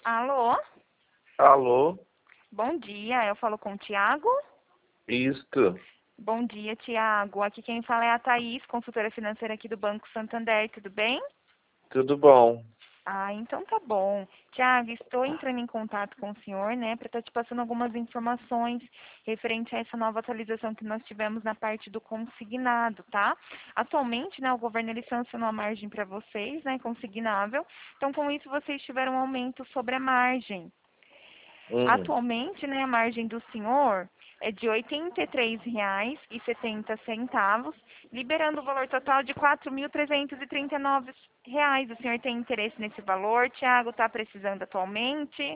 Alô? Alô? Bom dia, eu falo com o Tiago? Isto. Bom dia, Tiago. Aqui quem fala é a Thaís, consultora financeira aqui do Banco Santander, tudo bem? Tudo bom? Ah, então tá bom. Tiago, estou entrando em contato com o senhor, né, para estar te passando algumas informações referente a essa nova atualização que nós tivemos na parte do consignado, tá? Atualmente, né, o governo ele sancionou a margem para vocês, né, consignável. Então, com isso, vocês tiveram um aumento sobre a margem. Hum. Atualmente, né, a margem do senhor é de R$ 83,70, liberando o valor total de R$ 4.339. O senhor tem interesse nesse valor? Tiago, está precisando atualmente?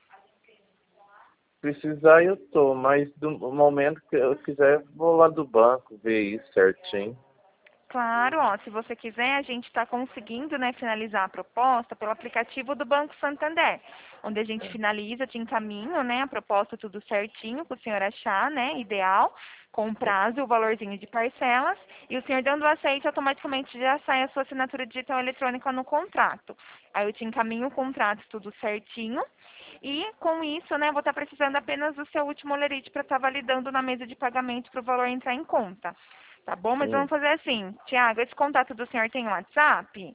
Precisar eu tô, mas do momento que eu quiser, vou lá do banco ver isso certinho. Claro, ó, se você quiser, a gente está conseguindo, né, finalizar a proposta pelo aplicativo do Banco Santander, onde a gente finaliza, te encaminho, né, a proposta tudo certinho, para o senhor achar, né, ideal, com o prazo e o valorzinho de parcelas, e o senhor dando o aceite, automaticamente já sai a sua assinatura digital eletrônica no contrato. Aí eu te encaminho o contrato tudo certinho, e com isso, né, vou estar precisando apenas do seu último olerite para estar validando na mesa de pagamento para o valor entrar em conta. Tá bom? Mas Hum. vamos fazer assim. Tiago, esse contato do senhor tem um WhatsApp?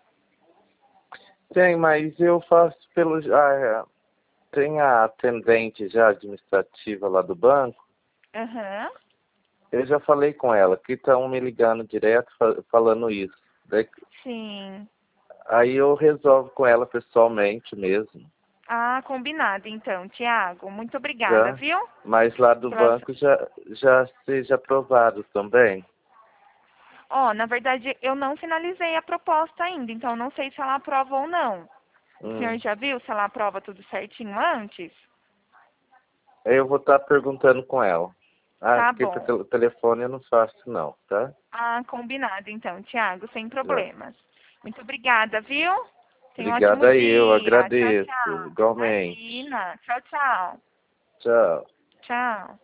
Tem, mas eu faço pelo... tem a atendente já administrativa lá do banco. Aham. Eu já falei com ela, que estão me ligando direto falando isso. Sim. Aí eu resolvo com ela pessoalmente mesmo, Ah, combinado então, Tiago. Muito obrigada, tá? viu? Mas lá do Pela... banco já seja aprovado também. Ó, na verdade, eu não finalizei a proposta ainda, então não sei se ela aprova ou não. O senhor Hum. já viu se ela aprova tudo certinho antes? Aí eu vou estar perguntando com ela. Ah, Tá porque bom. pelo telefone eu não faço não, tá? Ah, combinado então, Tiago, sem Já. problemas. Muito obrigada, viu? Tenha um Obrigado ótimo aí, eu dia. Tchau, agradeço. tchau. Igualmente. Imagina. Tchau, tchau. Tchau. Tchau.